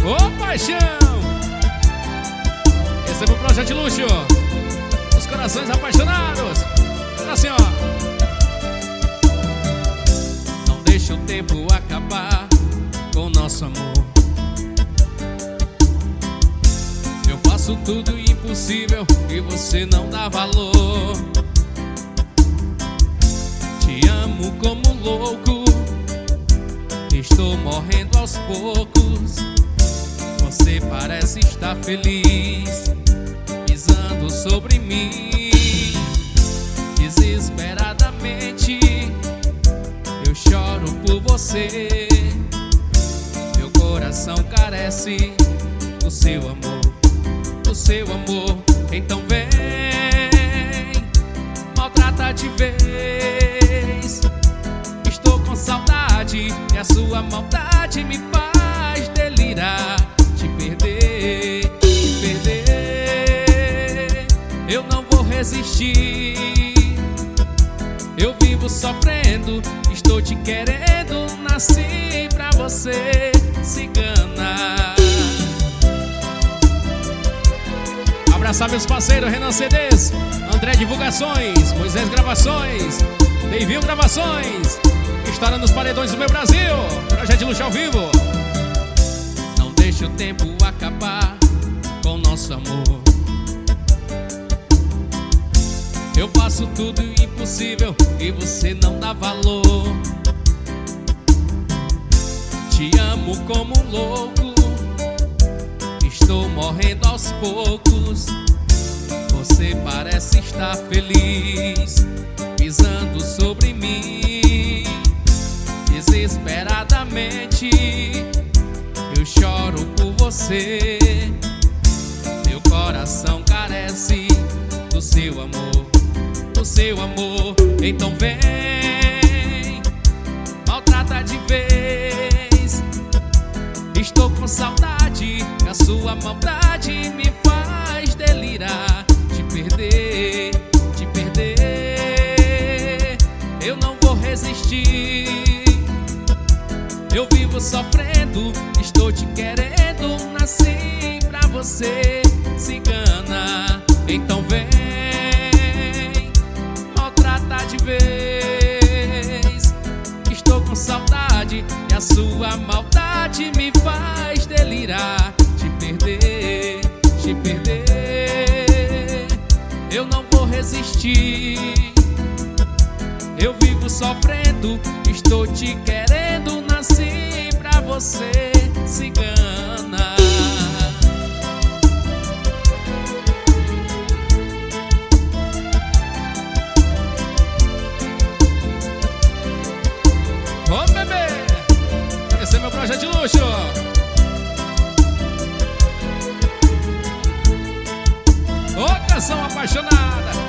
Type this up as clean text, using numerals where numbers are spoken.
Ô paixão! Esse é meu projeto de luxo, os corações apaixonados. Olha assim, ó. Não deixa o tempo acabar com o nosso amor. Eu faço tudo impossível e você não dá valor. Te amo como louco, estou morrendo aos poucos. Você parece estar feliz, pisando sobre mim. Desesperadamente eu choro por você. Meu coração carece do seu amor, do seu amor. Então vem, maltrata de vez. Estou com saudade e a sua maldade me faz delirar. Te perder, te perder, eu não vou resistir. Eu vivo sofrendo, estou te querendo. Nasci pra você, cigana. Abraçar meus parceiros, Renan CDs, André Divulgações, Moisés Gravações, Deivinho Gravações, estourando nos paredões do meu Brasil. Projeto de luxo ao vivo. Não deixe o tempo acabar com nosso amor. Eu faço tudo impossível e você não dá valor. Te amo como um louco, estou morrendo aos poucos. Você parece estar feliz, pisando sobre mim. Desesperadamente eu choro por você. Meu coração carece do seu amor, do seu amor. Então vem, maltrata de vez. Estou com saudade, a sua maldade me faz delirar. Te perder, te perder, eu não vou resistir. Eu vivo sofrendo, estou te querendo. Nasci pra você, cigana. Então vem, maltrata de vez. Estou com saudade e a sua maldade me faz delirar. Te perder, te perder, eu não vou resistir. Eu vivo sofrendo, estou te querendo. Nasci pra você, cigana. Ô bebê, esse é meu projeto de luxo. Ô canção apaixonada.